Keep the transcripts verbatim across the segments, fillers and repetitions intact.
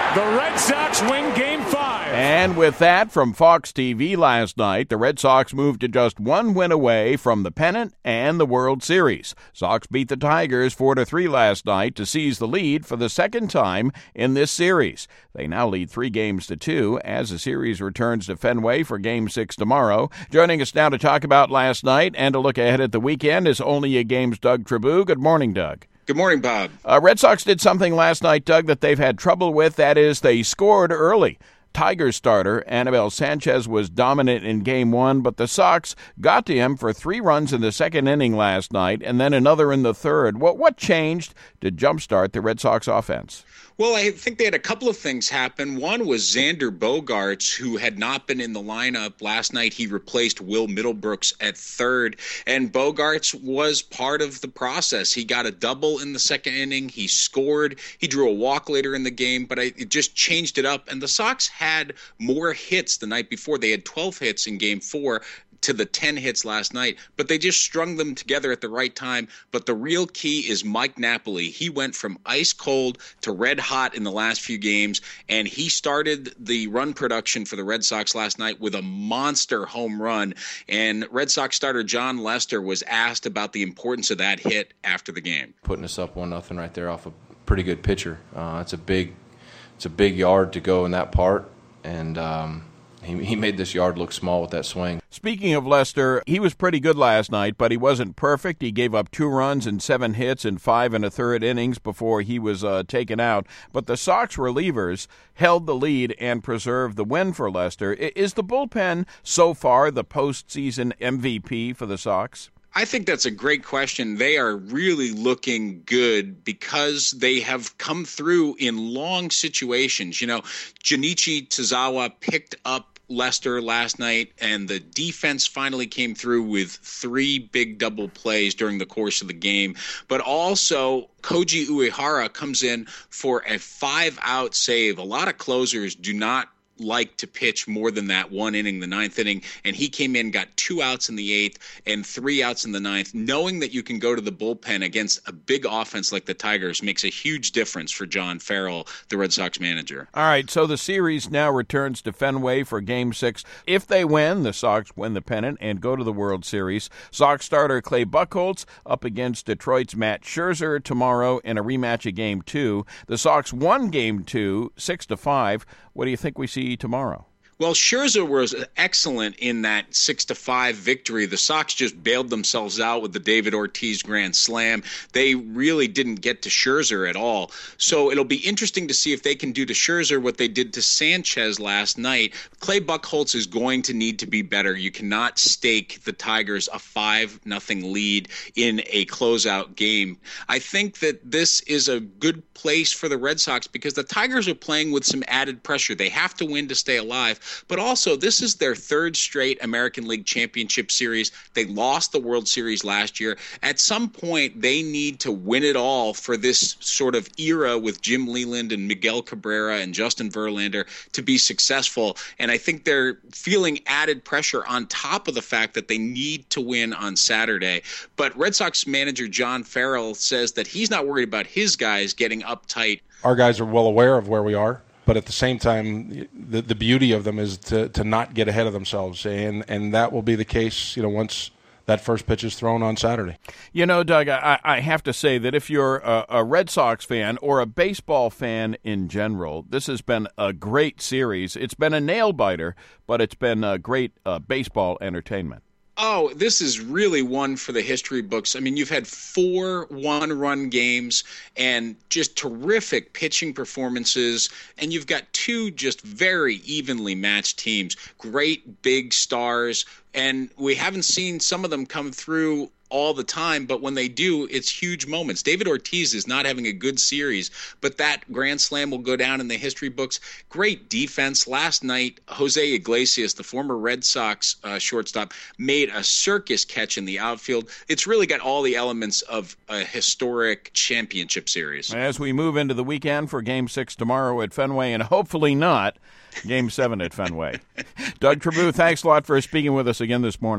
The Red Sox win Game five. And with that, from Fox T V last night, the Red Sox moved to just one win away from the pennant and the World Series. Sox beat the Tigers four to three last night to seize the lead for the second time in this series. They now lead three games to two as the series returns to Fenway for Game six tomorrow. Joining us now to talk about last night and to look ahead at the weekend is Only a Game's Doug Tribou. Good morning, Doug. Good morning, Bob. Uh, Red Sox did something last night, Doug, that they've had trouble with. That is, they scored early. Tigers starter Anibal Sanchez was dominant in Game one, but the Sox got to him for three runs in the second inning last night and then another in the third. What, what changed to jumpstart the Red Sox offense? Well, I think they had a couple of things happen. One was Xander Bogaerts, who had not been in the lineup last night. He replaced Will Middlebrooks at third, and Bogaerts was part of the process. He got a double in the second inning. He scored. He drew a walk later in the game, but I, it just changed it up. And the Sox had more hits the night before. They had twelve hits in Game four. To the ten hits last night, but they just strung them together at the right time. But the real key is Mike Napoli. He went from ice cold to red hot in the last few games, and he started the run production for the Red Sox last night with a monster home run. And Red Sox starter John Lester was asked about the importance of that hit after the game. Putting us up one nothing right there off a pretty good pitcher. Uh, it's a big, it's a big yard to go in that part, and um, he, he made this yard look small with that swing. Speaking of Lester, he was pretty good last night, but he wasn't perfect. He gave up two runs and seven hits in five and a third innings before he was uh, taken out. But the Sox relievers held the lead and preserved the win for Lester. Is the bullpen so far the postseason M V P for the Sox? I think that's a great question. They are really looking good because they have come through in long situations. You know, Junichi Tozawa picked up Lester last night, and the defense finally came through with three big double plays during the course of the game. But also, Koji Uehara comes in for a five-out save. A lot of closers do not like to pitch more than that one inning, the ninth inning, and he came in, got two outs in the eighth and three outs in the ninth. Knowing that you can go to the bullpen against a big offense like the Tigers makes a huge difference for John Farrell, the Red Sox manager. All right, so the series now returns to Fenway for Game six. If they win, the Sox win the pennant and go to the World Series. Sox starter Clay Buchholz up against Detroit's Matt Scherzer tomorrow in a rematch of Game two. The Sox won Game two, six to five. What do you think we see tomorrow? Well, Scherzer was excellent in that six to five victory. The Sox just bailed themselves out with the David Ortiz grand slam. They really didn't get to Scherzer at all. So it'll be interesting to see if they can do to Scherzer what they did to Sanchez last night. Clay Buchholz is going to need to be better. You cannot stake the Tigers a five nothing lead in a closeout game. I think that this is a good place for the Red Sox because the Tigers are playing with some added pressure. They have to win to stay alive. But also, this is their third straight American League Championship Series. They lost the World Series last year. At some point, they need to win it all for this sort of era with Jim Leland and Miguel Cabrera and Justin Verlander to be successful. And I think they're feeling added pressure on top of the fact that they need to win on Saturday. But Red Sox manager John Farrell says that he's not worried about his guys getting uptight. Our guys are well aware of where we are. But at the same time, the the beauty of them is to, to not get ahead of themselves, and and that will be the case, you know, once that first pitch is thrown on Saturday. You know, Doug, I, I have to say that if you're a, a Red Sox fan or a baseball fan in general, this has been a great series. It's been a nail-biter, but it's been a great uh, baseball entertainment. Oh, this is really one for the history books. I mean, you've had four one-run games and just terrific pitching performances, and you've got two just very evenly matched teams, great big stars, and we haven't seen some of them come through all the time, but when they do, it's huge moments. David Ortiz is not having a good series, but that grand slam will go down in the history books. Great defense. Last night, Jose Iglesias, the former Red Sox uh, shortstop, made a circus catch in the outfield. It's really got all the elements of a historic championship series. As we move into the weekend for Game six tomorrow at Fenway, and hopefully not Game seven at Fenway. Doug Tribou, thanks a lot for speaking with us again this morning.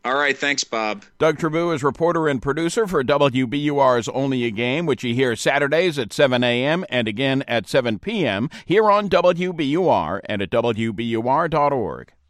All right, thanks, Bob. Doug Trabue is reporter and producer for W B U R's Only a Game, which you hear Saturdays at seven a.m. and again at seven p.m. here on W B U R and at W B U R dot org.